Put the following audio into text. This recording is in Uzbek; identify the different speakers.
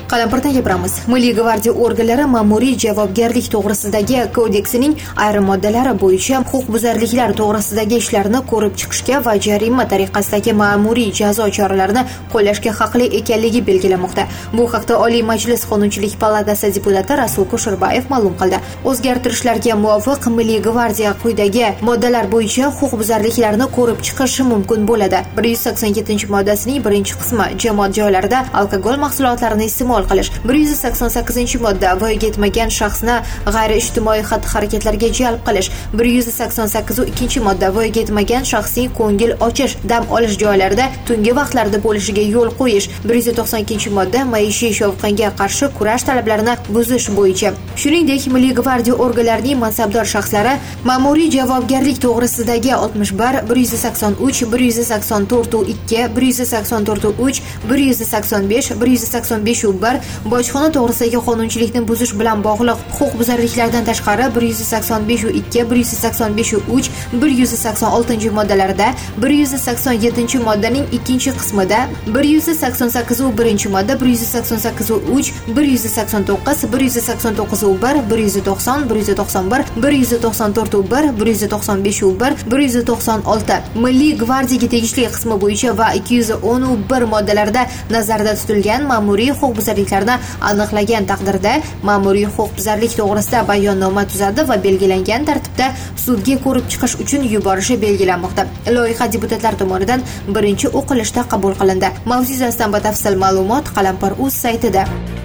Speaker 1: Qalampirdan gapiramiz. Milliy gvardiya organlari ma'muriy javobgarlik to'g'risidagi kodeksining ayrim moddalari bo'yicha huquqbuzarliklar to'g'risidagi ishlarni ko'rib chiqishga va jarima tariqasidagi ma'muriy jazo choralarini qo'llashga haqli ekanligi belgilanmoqda. Bu haqda Oliy Majlis Qonunchilik palatasi deputati Rasul Kusherbayev ma'lum qildi. O'zgartirishlarga muvofiq Milliy gvardiya quyidagi moddalar bo'yicha huquqbuzarliklarni ko'rib chiqishi mumkin bo'ladi. 187-moddasining birinchi qismi jamoat joylarida alkogol mahsulotlarini iste'mol qilish. 188-modda voyaga yetmagan shaxsni g'ayri-ijtimoiy xatti-harakatlarga jalb qilish. 188-modda voyaga yetmagan shaxsning ko'ngil ochish, dam olish joylarida tungi vaqtlarda bo'lishiga yo'l qo'yish. 192-modda maishiy shovqinga qarshi kurash talablarini buzish bo'yicha. Shuningdek, Milliy gvardiya organlarining mansabdor shaxslari ma'muriy javobgarlik to'g'risidagi 61, 183, 184-2, 184-3, 185, 185-1 bojxona to'g'risidagi qonunchilikni buzish bilan bog'liq huquqbuzarliklardan tashqari 185-2, 185-3, 186-moddalarida, 187-moddaning ikkinchi qismida, 188-modda, 188-3, 189, 189-1, 190, 191, 194-1, 195-1, 196 Milliy gvardiyaga tegishli qismi bo'yicha va 211 moddalarida nazarda tutilgan ma'muriy huquqbuzarliklarni aniqlagan taqdirda ma'muriy huquqbuzarlik to'g'risida bayonnoma tuzadi va belgilangan tartibda sudga ko'rib chiqish uchun yuborishi belgilanmoqda. Loyiha deputatlar tomonidan birinchi o'qilishda qabul qilindi. Mavzu yuzasidan batafsil ma'lumot Qalampir.uz saytida.